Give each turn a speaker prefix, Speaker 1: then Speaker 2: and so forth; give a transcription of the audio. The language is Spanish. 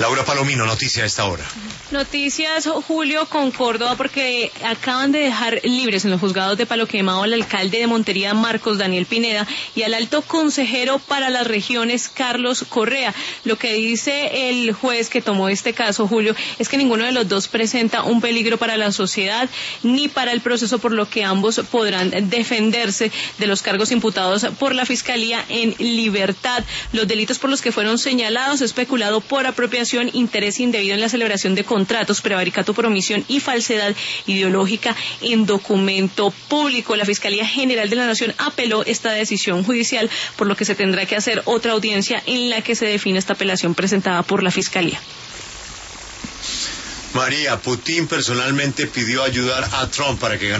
Speaker 1: Laura Palomino, noticia a esta hora.
Speaker 2: Noticias, Julio, con Córdoba, porque acaban de dejar libres en los juzgados de Palo Quemado al alcalde de Montería, Marcos Daniel Pineda, y al alto consejero para las regiones, Carlos Correa. Lo que dice el juez que tomó este caso, Julio, es que ninguno de los dos presenta un peligro para la sociedad ni para el proceso, por lo que ambos podrán defenderse de los cargos imputados por la Fiscalía en libertad. Los delitos por los que fueron señalados: especulado por apropiación, interés indebido en la celebración de contratos, prevaricato por omisión y falsedad ideológica en documento público. La Fiscalía General de la Nación apeló esta decisión judicial, por lo que se tendrá que hacer otra audiencia en la que se define esta apelación presentada por la Fiscalía.
Speaker 1: María, Putin personalmente pidió ayudar a Trump para que ganara